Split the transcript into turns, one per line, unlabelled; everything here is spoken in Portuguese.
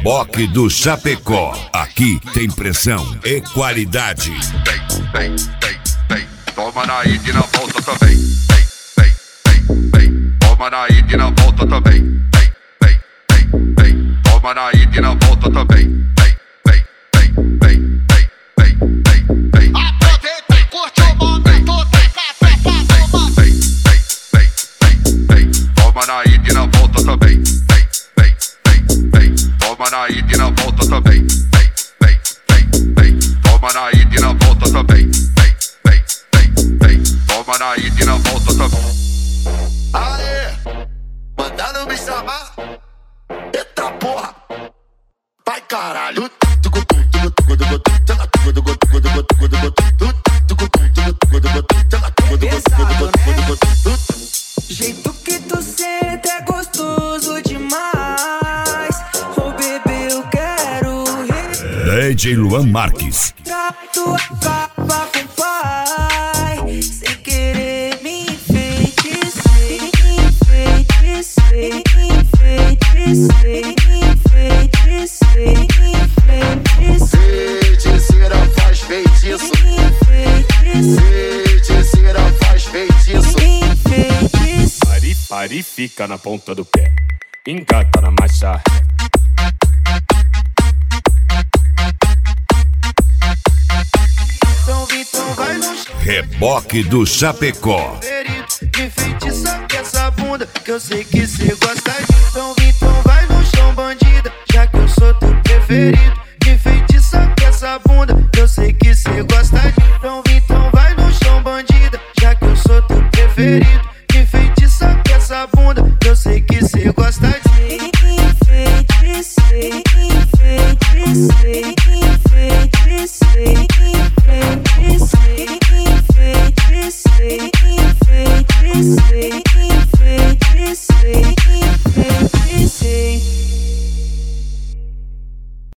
Reboque do Chapecó. Aqui tem pressão e qualidade.
Vem, toma na ida e na volta também. Vem, toma na ida e na volta também. Vem, toma na ida e na volta também.
Aproveita e curte o momento,
Toma na ida e na volta também. Toma na ida e na volta também. Toma na ida e na volta também. Toma na ida e na volta também.
Aê, mandaram me chamar. Eita porra, vai caralho.
Jeito que tu senta é gostoso demais. Ô bebê, eu quero
DJ Luan Marques.
tu acaba com o pai. Sem querer me enfeitiçei.
Feiticeira faz feitiço. Feiticeira faz feitiço.
Pare e fica na ponta do pé. Engata na marcha.
Então vai no
Reboque do Chapecó.
Me feitiça com essa bunda, que eu sei que cê gosta de. Então vai no chão, bandida, já que eu sou teu preferido. Me feitiça com essa bunda, que eu sei que cê gosta de. Então vai no chão, bandida, já que eu sou teu preferido. Me feitiça com essa bunda, que eu sei que cê gosta de.
Enfeitiçei.